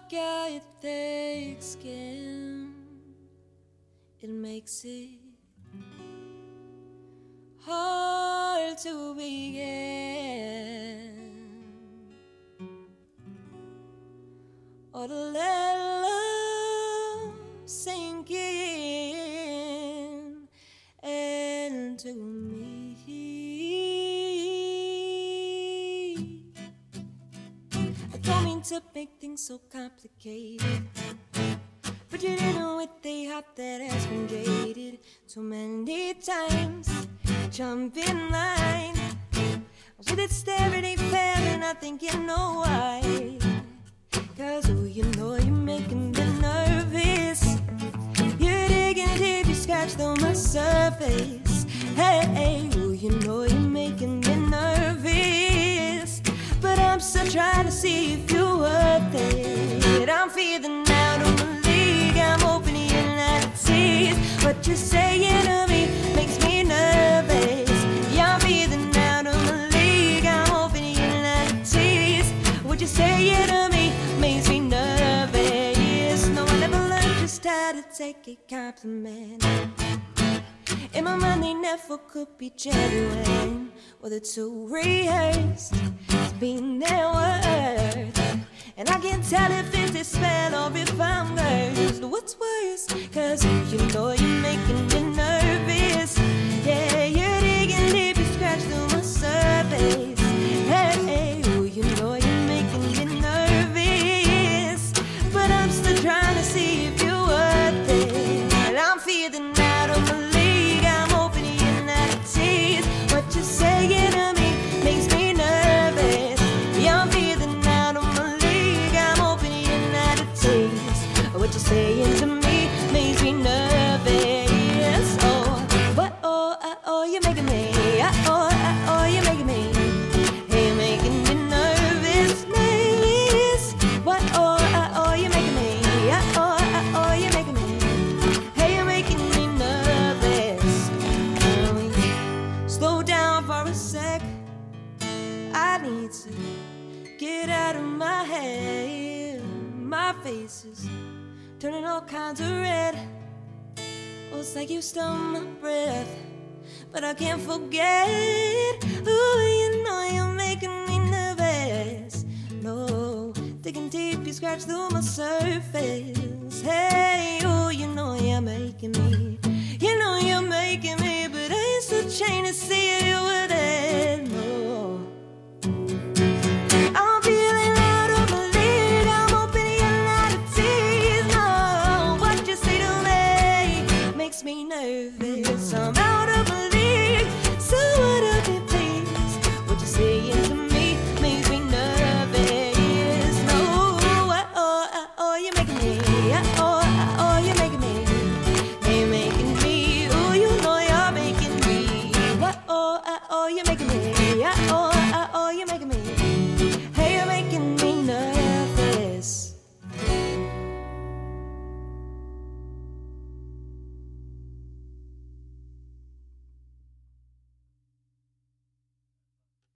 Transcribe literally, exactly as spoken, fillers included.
got thick skin. It makes it hard to begin or to let love sink in into me. I don't mean to make things so complicated, but you didn't know with a heart that has been jaded so many times. Jump in line with its steady fair, and I think you know why. Cause oh, you know you're making me nervous. You're digging deep, you scratch through my surface. Hey, oh, you know you're making me nervous, but I'm still trying to see if you're worth it. I'm feeling out of my league, I'm opening your teeth. What you're saying to me makes me nervous. Yeah, I'm feeling out of my league, I'm opening your teeth. What you're saying to me makes me nervous. No, I never learned just how to take a compliment. In my mind they never could be genuine, whether too rehearsed to being their word. And I can't tell if it's a spell or if I'm cursed. What's worse? Cause you know you're making me nervous. Yeah, you're digging deep, you scratch through my surface. Hey, oh, you know you're making me nervous, but I'm still trying to see if you're worth it. I'm feeling out of my league, I'm opening your teeth. What you're saying to me makes me nervous. Yeah, I'm feeling out of my league, I'm opening your teeth. What you're saying to me makes me nervous. Oh, but oh, uh, oh, you're making me. Uh, oh, uh, oh, you're making me. Hey, you're making me nervous, nervous. What oh, uh, oh, you're making me. Uh, oh, uh, oh, you're making me. Hey, you're making me nervous. Slow down for a sec. I need to get out of my head. My face is turning all kinds of red. Oh, it's like you stole my breath, but I can't forget. Ooh, you know you're making me nervous. No, digging deep, you scratch through my surface. Hey, oh, you know you're making me. You know you're making me, but I ain't still trying to see